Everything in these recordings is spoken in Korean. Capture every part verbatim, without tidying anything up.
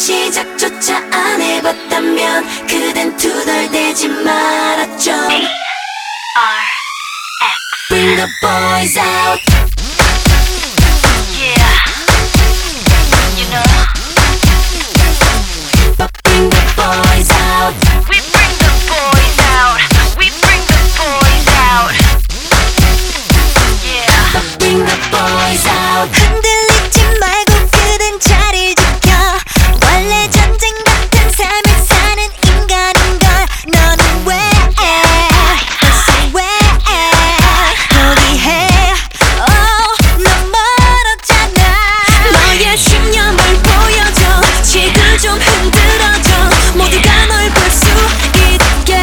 시작조차 안 해봤다면 그댄 투덜대지 말았죠. B R X Bring the boys out. Yeah, you know. Bring the boys out. We bring the boys out. We bring the boys out. Yeah. Bring the boys out. 흔들리지 말고 그댄 자리를 지켜. 원래 전쟁 같은 삶을 사는 인간인걸. 너는 왜 벌써 왜 포기해. Oh, 넌 멀었잖아. 너의 신념을 보여줘. 지금 좀 흔들어줘. 모두가 널 볼 수 있게.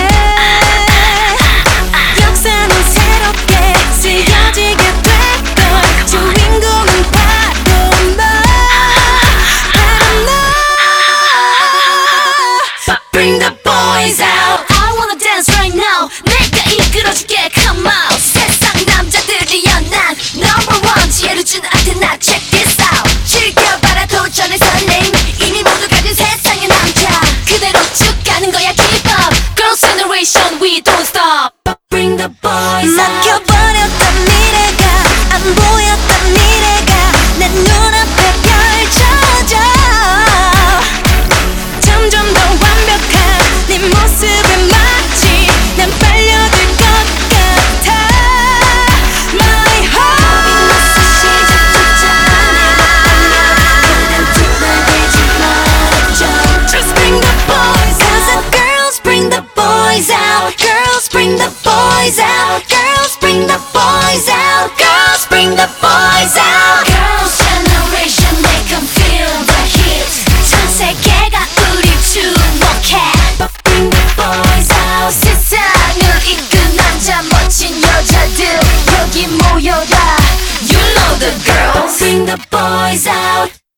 역사는 새롭게 쓰여지게 될걸. 주인공은 바로 너. 바로 너. Bring the boys out. I wanna dance right now. 내가 이끌어줄게. Come out. 세상 남자들이여 난 number one. 지혜를 준 아테나. Check this out. 즐겨봐라 도전의 설렘. 이미 모두 가진 세상의 남자. 그대로 쭉 가는 거야. Keep up. Girls generation we don't stop. Bring the boys out. 막혀버렸던 미래가 안 보였던 미래가 내 눈앞에 펼쳐져. 점점 더 완벽한 네 모습에 마치 난 빨려들 것 같아. My heart. 시작조차 안 해봤다면 그댄 투덜대지 말았죠. Just bring the boys out. Girls bring the boys out. Girls bring the boys out. Girls bring the boys out. Girls bring the boys out. Girls generation make 'em feel the heat. 전 세계가 우리 주목해. Bring the boys out. 세상을 이끈 남자 멋진 여자들 여기 모여라. You know the girls. Bring the boys out.